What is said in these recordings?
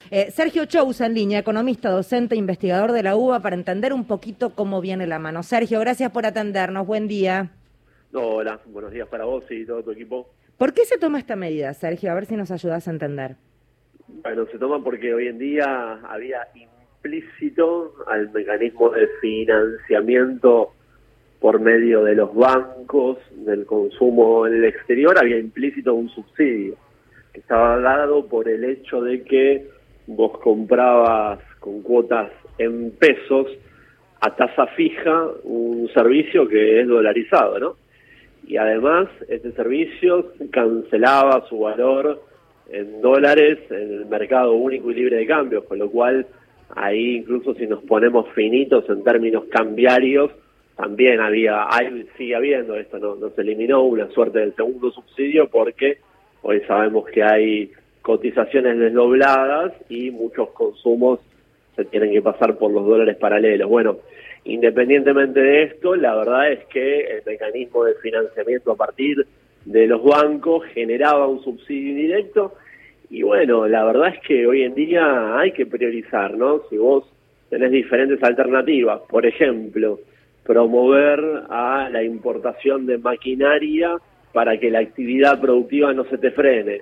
Sergio Chousa en línea, economista, docente, investigador de la UBA, para entender un poquito cómo viene la mano. Sergio, gracias por atendernos. Buen día. No, hola, buenos días para vos y todo tu equipo. ¿Por qué se toma esta medida, Sergio? A ver si nos ayudas a entender. Bueno, se toma porque hoy en día había implícito al mecanismo de financiamiento por medio de los bancos, del consumo en el exterior, había implícito un subsidio que estaba dado por el hecho de que vos comprabas con cuotas en pesos a tasa fija un servicio que es dolarizado, ¿no? Y además este servicio cancelaba su valor en dólares en el mercado único y libre de cambios, con lo cual ahí incluso si nos ponemos finitos en términos cambiarios, también sigue habiendo esto, no se eliminó una suerte del segundo subsidio porque hoy sabemos que hay cotizaciones desdobladas y muchos consumos se tienen que pasar por los dólares paralelos. Bueno, independientemente de esto, la verdad es que el mecanismo de financiamiento a partir de los bancos generaba un subsidio indirecto y bueno, la verdad es que hoy en día hay que priorizar, ¿no? Si vos tenés diferentes alternativas, por ejemplo, promover a la importación de maquinaria para que la actividad productiva no se te frene,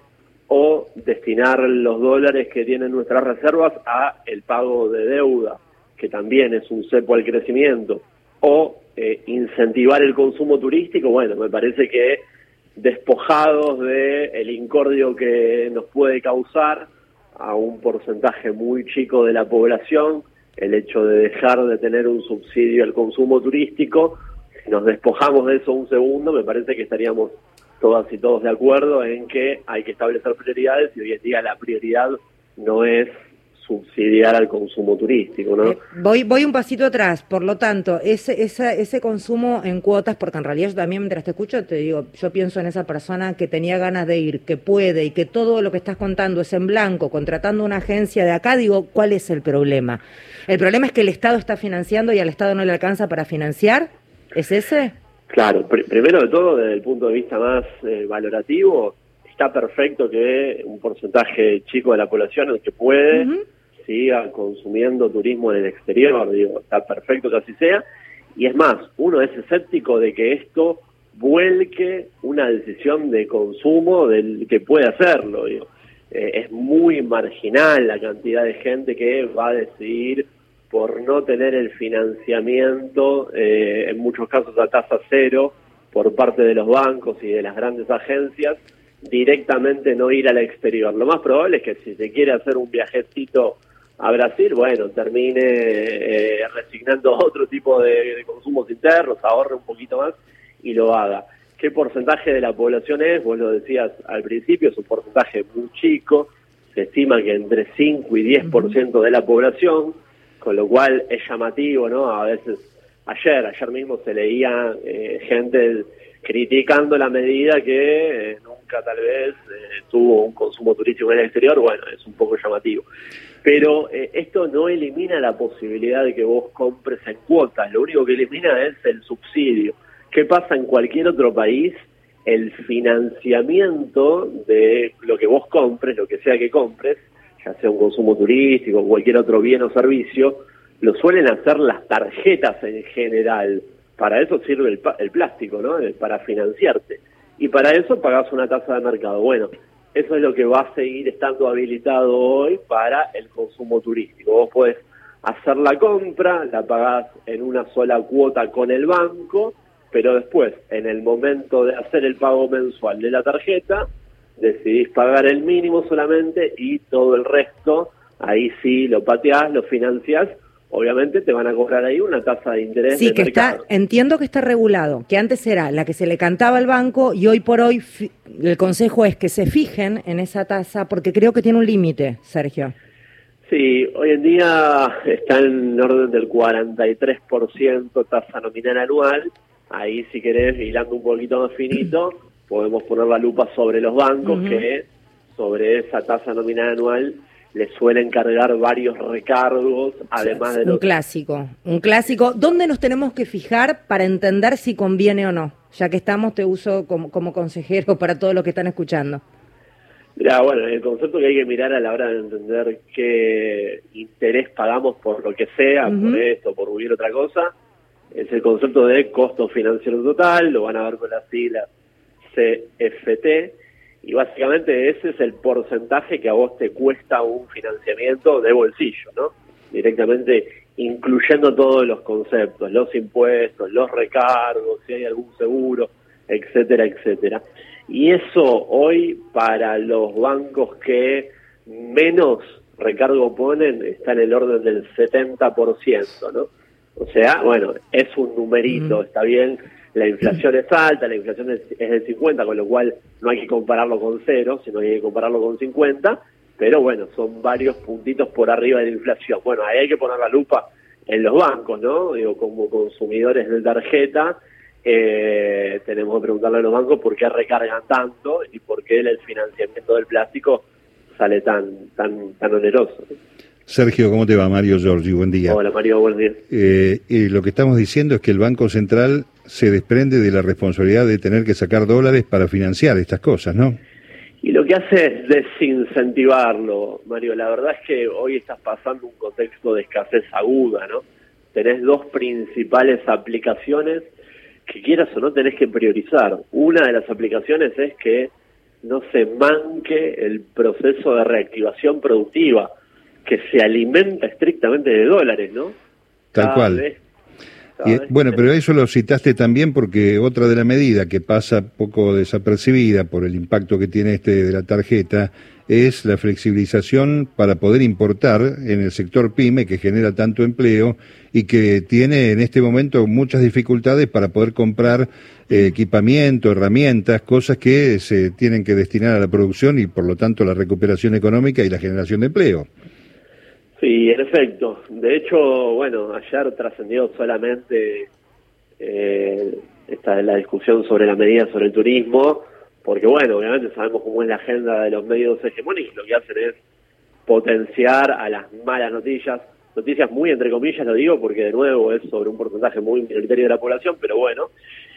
o destinar los dólares que tienen nuestras reservas a el pago de deuda, que también es un cepo al crecimiento, o incentivar el consumo turístico, bueno, me parece que despojados del incordio que nos puede causar a un porcentaje muy chico de la población, el hecho de dejar de tener un subsidio al consumo turístico, si nos despojamos de eso un segundo, me parece que estaríamos todas y todos de acuerdo en que hay que establecer prioridades y hoy en día la prioridad no es subsidiar al consumo turístico, ¿no? Voy un pasito atrás, por lo tanto, ese consumo en cuotas, porque en realidad yo también mientras te escucho te digo, yo pienso en esa persona que tenía ganas de ir, que puede y que todo lo que estás contando es en blanco, contratando una agencia de acá, digo, ¿cuál es el problema? ¿El problema es que el Estado está financiando y al Estado no le alcanza para financiar? ¿Es ese? Claro, primero de todo, desde el punto de vista más valorativo, está perfecto que un porcentaje chico de la población, el que puede, siga consumiendo turismo en el exterior, digo, está perfecto que así sea, y es más, uno es escéptico de que esto vuelque una decisión de consumo del que puede hacerlo, digo. Es muy marginal la cantidad de gente que va a decidir por no tener el financiamiento, en muchos casos a tasa cero, por parte de los bancos y de las grandes agencias, directamente no ir al exterior. Lo más probable es que si se quiere hacer un viajecito a Brasil, bueno, termine resignando otro tipo de consumos internos, ahorre un poquito más y lo haga. ¿Qué porcentaje de la población es? Vos lo decías al principio, es un porcentaje muy chico, se estima que entre 5 y 10% de la población, con lo cual es llamativo, ¿no? A veces, ayer mismo se leía gente criticando la medida que nunca tal vez tuvo un consumo turístico en el exterior, bueno, es un poco llamativo. Pero esto no elimina la posibilidad de que vos compres en cuotas, lo único que elimina es el subsidio. ¿Qué pasa en cualquier otro país? El financiamiento de lo que vos compres, lo que sea que compres, ya sea un consumo turístico, cualquier otro bien o servicio, lo suelen hacer las tarjetas en general. Para eso sirve el plástico, ¿no? Para financiarte. Y para eso pagás una tasa de mercado. Bueno, eso es lo que va a seguir estando habilitado hoy para el consumo turístico. Vos podés hacer la compra, la pagás en una sola cuota con el banco, pero después, en el momento de hacer el pago mensual de la tarjeta, decidís pagar el mínimo solamente y todo el resto, ahí sí lo pateás, lo financiás. Obviamente te van a cobrar ahí una tasa de interés. Sí, que mercado. Entiendo que está regulado, que antes era la que se le cantaba al banco y hoy por hoy el consejo es que se fijen en esa tasa porque creo que tiene un límite, Sergio. Sí, hoy en día está en orden del 43% tasa nominal anual. Ahí si querés, hilando un poquito más finito, podemos poner la lupa sobre los bancos que sobre esa tasa nominal anual le suelen cargar varios recargos, además de un clásico. ¿Dónde nos tenemos que fijar para entender si conviene o no? Ya que estamos, te uso como consejero para todos los que están escuchando. Mirá, bueno, el concepto que hay que mirar a la hora de entender qué interés pagamos por lo que sea, por esto, por huir otra cosa, es el concepto de costo financiero total, lo van a ver con las siglas CFT, y básicamente ese es el porcentaje que a vos te cuesta un financiamiento de bolsillo, ¿no? Directamente incluyendo todos los conceptos, los impuestos, los recargos, si hay algún seguro, etcétera, etcétera. Y eso hoy para los bancos que menos recargo ponen está en el orden del 70%, ¿no? O sea, bueno, es un numerito, está bien, la inflación es alta, la inflación es del 50, con lo cual no hay que compararlo con 0, sino hay que compararlo con 50, pero bueno, son varios puntitos por arriba de la inflación. Bueno, ahí hay que poner la lupa en los bancos, ¿no? Digo, como consumidores de tarjeta, tenemos que preguntarle a los bancos por qué recargan tanto y por qué el financiamiento del plástico sale tan oneroso. Sergio, ¿cómo te va? Mario Giorgi, buen día. Hola Mario, buen día. Lo que estamos diciendo es que el Banco Central se desprende de la responsabilidad de tener que sacar dólares para financiar estas cosas, ¿no? Y lo que hace es desincentivarlo, Mario. La verdad es que hoy estás pasando un contexto de escasez aguda, ¿no? Tenés dos principales aplicaciones que quieras o no tenés que priorizar. Una de las aplicaciones es que no se manque el proceso de reactivación productiva, que se alimenta estrictamente de dólares, ¿no? Tal cual. Bueno, pero eso lo citaste también porque otra de la medida que pasa poco desapercibida por el impacto que tiene de la tarjeta es la flexibilización para poder importar en el sector PYME, que genera tanto empleo y que tiene en este momento muchas dificultades para poder comprar equipamiento, herramientas, cosas que se tienen que destinar a la producción y por lo tanto la recuperación económica y la generación de empleo. Sí, en efecto. De hecho, bueno, ayer trascendió solamente la discusión sobre la medida sobre el turismo, porque bueno, obviamente sabemos cómo es la agenda de los medios hegemónicos, lo que hacen es potenciar a las malas noticias muy entre comillas lo digo, porque de nuevo es sobre un porcentaje muy minoritario de la población, pero bueno,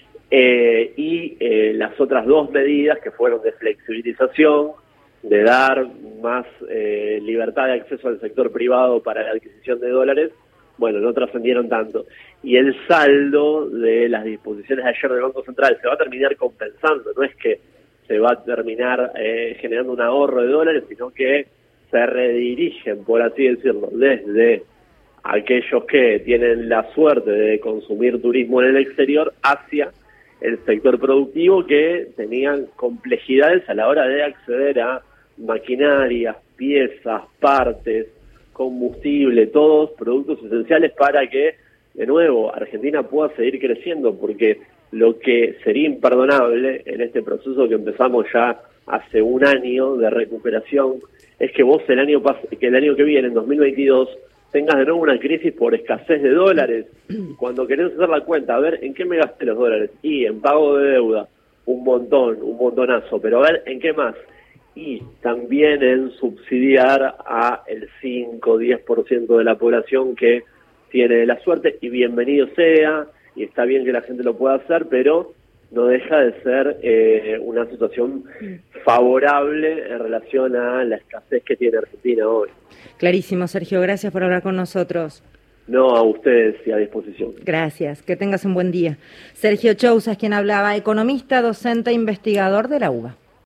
las otras dos medidas que fueron de flexibilización, de dar más libertad de acceso al sector privado para la adquisición de dólares, bueno, no trascendieron tanto. Y el saldo de las disposiciones de ayer del Banco Central se va a terminar compensando, no es que se va a terminar generando un ahorro de dólares, sino que se redirigen, por así decirlo, desde aquellos que tienen la suerte de consumir turismo en el exterior hacia el sector productivo, que tenían complejidades a la hora de acceder a maquinarias, piezas, partes, combustible, todos productos esenciales para que, de nuevo, Argentina pueda seguir creciendo, porque lo que sería imperdonable en este proceso que empezamos ya hace un año de recuperación es que vos el año que viene, en 2022, tengas de nuevo una crisis por escasez de dólares. Cuando querés hacer la cuenta, a ver, ¿en qué me gasté los dólares? Y en pago de deuda, un montonazo, pero a ver, ¿en qué más? Y también en subsidiar a el 5-10% de la población que tiene la suerte, y bienvenido sea, y está bien que la gente lo pueda hacer, pero no deja de ser una situación favorable en relación a la escasez que tiene Argentina hoy. Clarísimo, Sergio, gracias por hablar con nosotros. No, a ustedes y a disposición. Gracias, que tengas un buen día. Sergio Chousas, quien hablaba, economista, docente e investigador de la UBA.